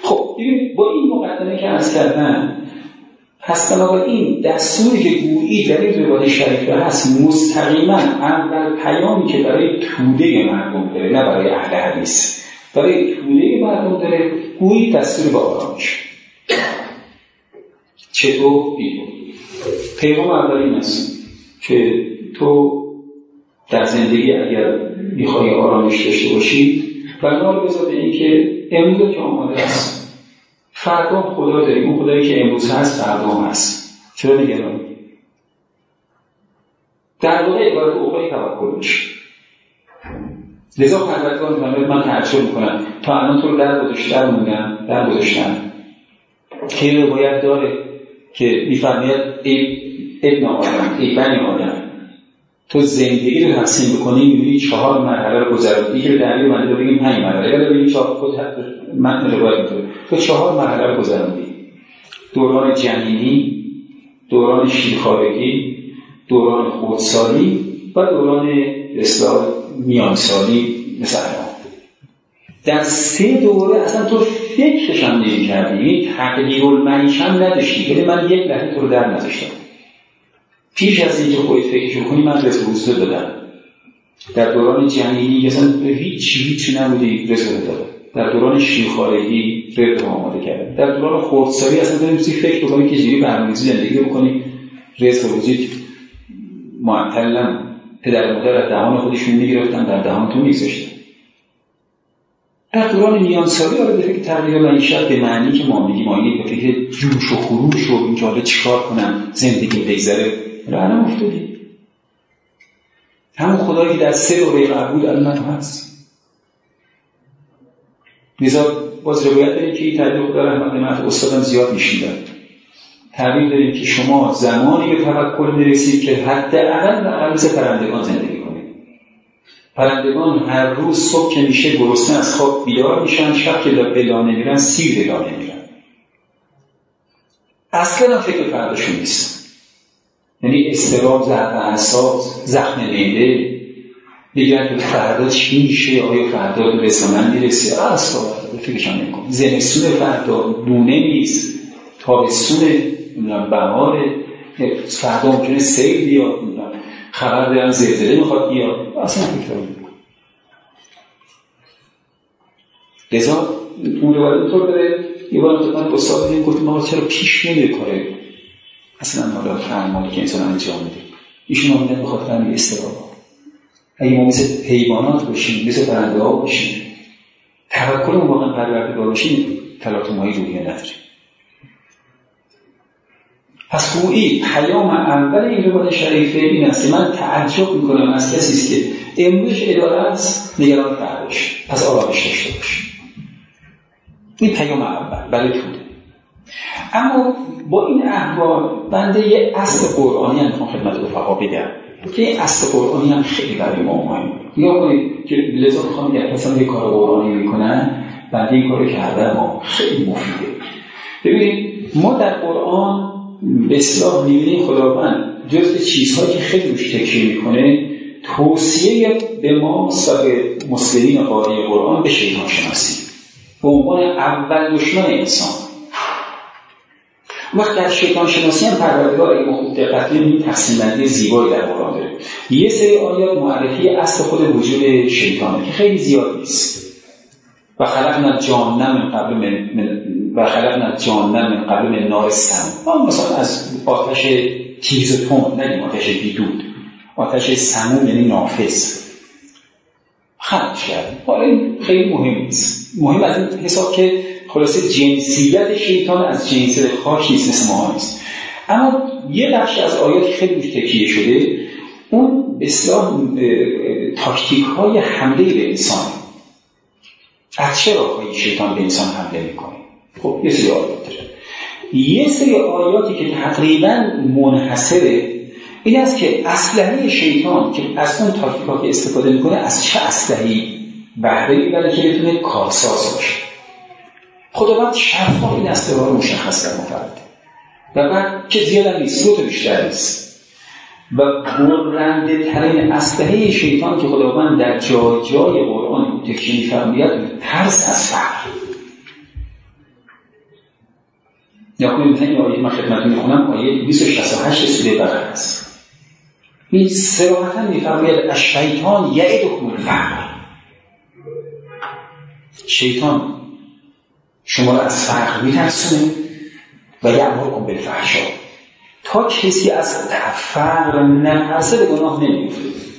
خب ببینید با این مقدمه که عرض کردم، پس بنابراین دستوری که گویی در این روایت شریفه هست مستقیما اول پیامی که برای توده مردم داره، نه برای اهل حدیث، برای توده مردم داره، گویی دستور با آرامش. چطور؟ پیغام اول این است که تو در زندگی اگر میخوای آرامش داشته باشی بنا رو بذار به این که امروز که آماده است، فردا خدا داریم، اون خدایی که امروز هست فردا هم هست. چرا نگرانی؟ در واقع عبارت اخرى توکل میشه. لذا پروردگار من تعجب میکنم تا الان تو رو در گذاشتن که روایت داره که میفرماید ای ابن آدم، ای بنی آدم، تو زندگی رو تقسیم بکنی میبینی 4 مرحله رو گذروندی که در این منطقه بگیم 5 مرحله، ولی ببینید 4 خود متن روایت میگه تو 4 مرحله رو گذروندی: دوران جنینی، دوران شیرخوارگی، دوران خردسالی و دوران اصلاح میانسالی. مثلا در 3 دوره اصلا تو فکرش هم نمی‌کردی، یک تقدیر المعیش هم نداشتی، یعنی من یک لحظه تو رو در نذاشتم. پیش از اینکه خودت فکر کنی من رسوله دادم. در دوران جنینی اصلا هیچ نبودی، رسوله دادم. در دوران شیرخوارگی رد آماده کردم. در دوران خردسالی اصلا نمی‌سی فکر بکنی که چجوری برنامه‌ریزی زندگی بکنی. رسوله معطلم پدر مادر از دهان خودشون میگرفتن، در دهان تو میگذاشتن. در دوران میانسالی آره به فکر تغییر معیشت به معنی که ما میگیم آینه به فکر جوش و خروش و اینکه حالا چیکار کنم زندگی بگذره الان افتادی. همون خدایی که در 3 دوره قبول الان هست. لذا باز روایت داریم که این تعبیر خدا رحمت نعمت استادم زیاد میشیدن. تعبیر داریم که شما زمانی به توکل میرسید که حداقل مثل پرندگان زندگی کنید. پرندگان هر روز صبح که میشه گرسنه از خواب بیدار میشن، شب که به لانه میرن سیر به لانه میرن. اصلا فکر فرداشون نیست. یعنی اضطراب، ضعف اعصاب، زخم معده، دیگر که فردا چی میشه، آیا فردا به رسانه میرسه، اصلا فکرش هم نمی‌کنه. زمستون فردا دونه نیست، تابستون بهار فردا ممکنه سیل بیاد، خبر دارن زلزله میخواد بیاد، اصلا فکر نمی‌کنه. لذا اون روایت اینطور داره. یه بار خدمت استاد دیدیم گفتیم ما چرا پیش نمیره کاره اصلا حالا فرمانی که انسان انجام میده. ایشون آمدن به خاطر همین اضطراب. اگه ما مثل حیوانات باشیم، مثل پرنده‌ها باشیم، توکلمون واقعا پروردگار باشیم، تلاطم‌های روحی نداریم. پس گویی پیام اول این روایت شریفه این است. من تعجب میکنم از کسی است که امروز اداره است نگران فرداش، پس آرامش داشته باشه. این پیام اول برای توده. اما با این احوال بنده یه اصل قرآنی هم میخوام خدمت رفقا بگم که این اصل قرآنی هم خیلی برای ما مهمه. نگاه کنید که لذا میخوام بگم مثلا یه کار قرآنی میکنن، بنده این کارو کردن ما خیلی مفیده. ببینید ما در قرآن به اصطلاح می‌بینیم خداوند جزء چیزهایی که خیلی روش تکیه میکنه توصیه به ما و به مسلمین قاری قرآن به شیطان شناسی به عنوان اول دشمن انسان. وقت در شیطان شناسی هم پروردگار اگه خوب دقت کنیم تقسیم بندی زیبایی در قرآن داره. یه سری آیات معرفی اصل خود وجود شیطانه که خیلی زیاد نیست. و خلقنا الجان من قبل من نار سم. ما مثلا از آتش تیز و تند، نه آتش بیدود، آتش سموم یعنی نافذ خلق کردیم. حالا این خیلی مهم نیست. مهم از این حساب که خلاصه جنسیت شیطان از جنسیت خاص نیست، مثل ما نیست. اما یه بخش از آیات خیلی روش تکیه شده، اون به اصطلاح تاکتیک های حمله به انسان. از چه راه‌هایی شیطان به انسان حمله میکنه؟ خب یه سری آیات داره. یه سری آیاتی که تقریباً منحصره این است که اسلحه شیطان که از اون تاکتیک‌ها که استفاده میکنه از چه اسلحه‌ای بهره میبره که بتونه کارساز باشه. خداوند شفاف این اسلحه‌ها رو مشخص کرده مفرد و بعد که زیاد نیست، 2 تا بیشتر نیست. و برنده ترین اسلحه شیطان که خداوند در جای جای قرآن تکیه می‌فرماید ترس از فقر. یا کنید این آیه من خدمتتون میخونم، آیه 268 سوره بقره است. این صراحتاً میفرماید الشیطان یعدکم الفقر. شیطان شما رو از فقر میترسونه و یأمرکم بالفحشاء. تا کسی از فقر نترسه به گناه نمیفته.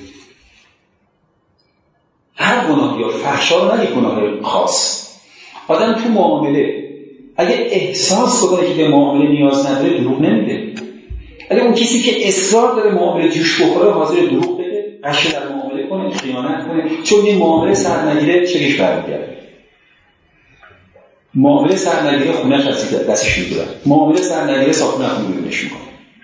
هر گناه یا فحشا نه گناه خاص. آدم تو معامله اگه احساس بکنه که به معامله نیاز نداره دروغ نمیده. اگه اون کسی که اصرار داره معامله جوش بخوره حاضر دروغ بده، قش در معامله کنه، خیانت کنه، چون این معامله سر نگیره چگش برمیگرده. معامله سر نگیره خونه‌اش از دستش میگیره، معامله سر نگیره صابون خونه‌اش میکنه.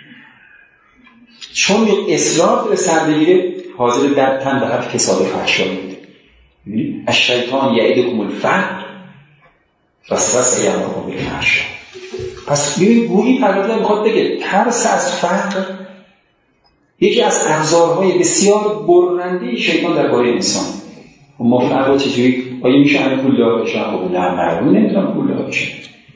چون اصرار داره سر بگیره حاضر در تن به هر فساد فحشا میده. الشیطان یعدکم الفقر وسوسه یأمرکم بالفحشاء. پس ببین گویی پروردگار میخواد بگه ترس از فقر یکی از ابزارهای بسیار برنده شیطان درباره انسان. و ما فردا چجوری آیا میشه همه پول دار بشن؟ خب نه، معلوم نمیتونم پول دار بشن.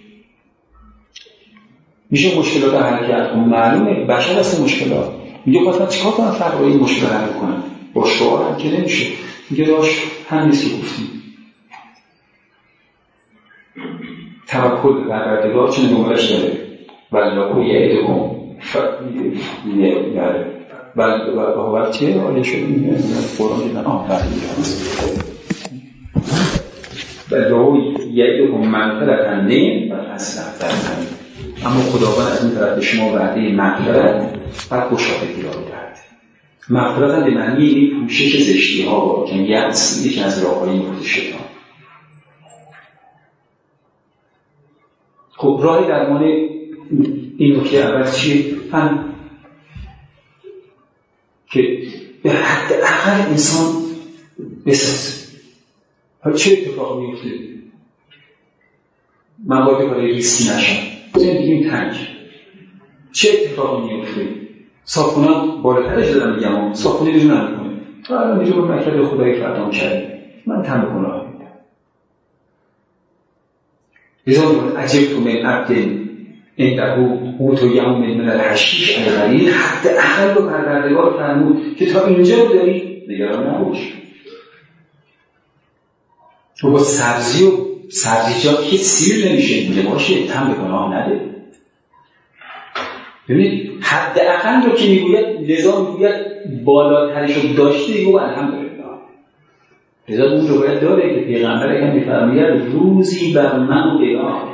میشه مشکلات رو حل کرد؟ خب معلومه بشر هست مشکلات. میگه خواستم چیکار کنم فقر رو این مشکل حل کنم؟ با شعار هم که نمیشه. میگه راش هم نیست که گفتیم توکل به پروردگار چون نمرش داره والله یعدکم بل چه آیه شده میگه قرآن دیدن والله یعدکم مغفرة و فضلا. اما خداوند از این طرف به شما وعده مغفرت و گشادگی را می‌دهد. مغفرت به معنی این پوشش زشتی‌ها که یأس یکی از راه‌های مورد شیطان. خب راه درمان این نکته اول چیه؟ هم که به حد اقل انسان بسازه. حالا چه اتفاقی میفته؟ من باید برای ریسکی نشم. زندگیم تنگ. چه اتفاقی میفته؟ صابخونه‌ام بالاترش دارم میگم صابخونه بیرون نمی‌کنه. تو الان اینجا به مکتب خدای فردام کرده. من تن به گناه میدم. لذا عجبت من عبد عنده قوت یوم من الحشیش الغلیظ. حد اقل رو پروردگار فرمود که تا اینجا رو داری نگران نباش. تو با سبزی و سبزیجات که سیر نمیشه میگه باشه تن به گناه نده. ببینید حد اقل رو که میگوید لذا میگوید بالاترش رو داشته میگو الحمدلله. لذا اون روایت داره که پیغمبر اگر میفرماید روزی بر من و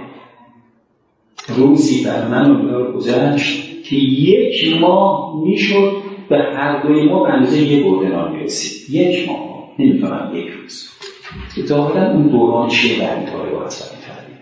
بلال گذشت که 1 ماه میشد به هر دوی ما به اندازه 1 برده نان میرسید. 1 ماه نمیفهمم 1 روز. ظاهرا اون دوران چیه برمی تاره باید سرمی تردیم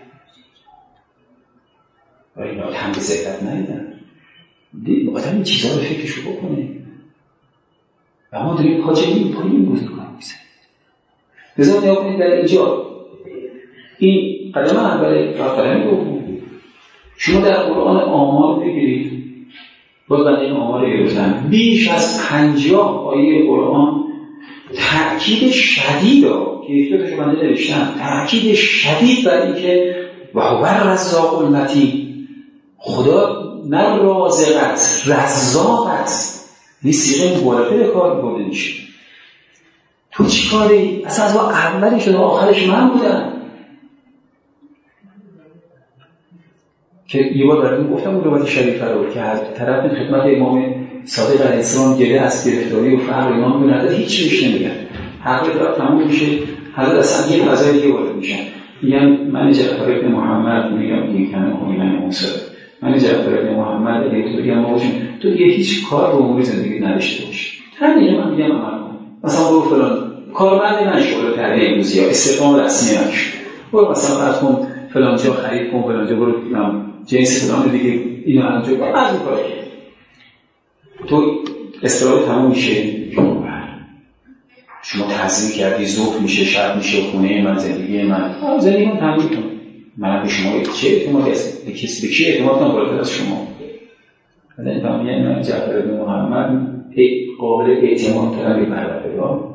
و اینا هم به ذکرت ندیدن. دید آدم این چیزها رو فکرشو بکنه و ما داریم پاچگی پایین بود کنم میزن. بذار نیا کنید در اینجا این قدم اوله و قدم دوم شما در قرآن آمار بگیرید. باز بنده این آمار گرفتن بیش از 50 آیه قرآن تأکید شدید که یکیش بنده نوشتن تأکید شدید بر این که و هو الرزاق المتین. خدا نه رازقت رزاقت این سیغه مبالغه کار برده میشه. تو چی کاری؟ اصلا از ما اولی شده آخرش من بودم که یه بار براتون گفتم اون روایت شریفه رو که از طرف خدمت امام صادق علیه السلام گله از گرفتاری و فقر امام می‌نده هیچ چیزش نمیگن. حقیقت را تموم میشه. حضرت اصلا یه فضای دیگه وارد میشن میگن من جعفر ابن محمد میگم دیگه من موسی من جعفر ابن محمد علیه تو بگم تو دیگه هیچ کار به امور زندگی نداشته باشی. همین من میگم عمل کن. مثلا برو فلان کارمند نشو برو تربیه امروزی ها استقامت رسمی نشو برو مثلا فرض کن فلان جا خرید کن فلان جا برو جنس فلان دیگه اینو انجام بده. از این کارا تو استراحت تموم میشه. شما تحصیل کردی ظهر میشه شب میشه خونه من زندگی من تموم کن. من به شما چه اعتمادی هست؟ به کی اعتماد کنم بالاتر از شما؟ مثلا فهمیدن من جعفر ابن محمد قابل اعتماد ترم به پروردگار.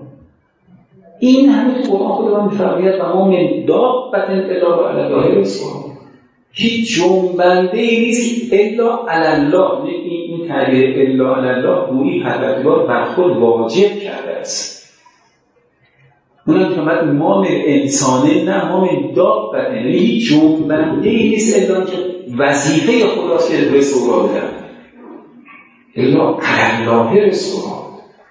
این همه تو قرآن خودمون میفرماید و ما من دابة الا علی الله رزقها. هیچ جنبنده ای نیست الا الله. این تعبیر الا الله گویی پروردگار بر خود واجب کرده است. اونم که بعد ما من انسانه نه ما من دابته، یعنی هیچ جنبنده ای نیست الا که وظیفه خداست که رزق او را بدن. الا الله رزق را.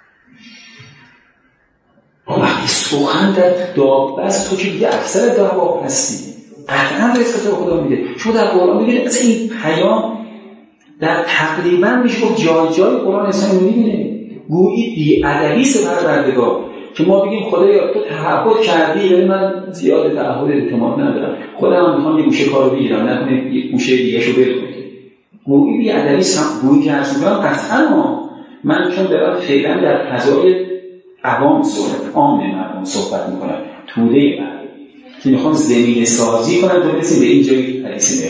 وقتی سخن در دابه است تو که دیگه اکثر دعوا هستی قطعا رزق تو خدا میده. شما در قرآن میبینید اصلا این پیام در تقریبا میشه گفت جای جای قرآن انسان میبینه. گویی بی‌ادبی پروردگار که ما بگیم خدایا تو تعهد کردی ولی من زیاد تعهد اعتماد ندارم، خودم میخوام یه گوشه کارو بگیرم نکنه یه گوشه دیگه شو بده. گویی بی‌ادبی گویی که از میگم قطعا من چون دارم فعلا در فضای عوام عام مردم صحبت میکنم، توده مردم که میخوام زمین سازی کنم تا برسیم به این جایی که حدیث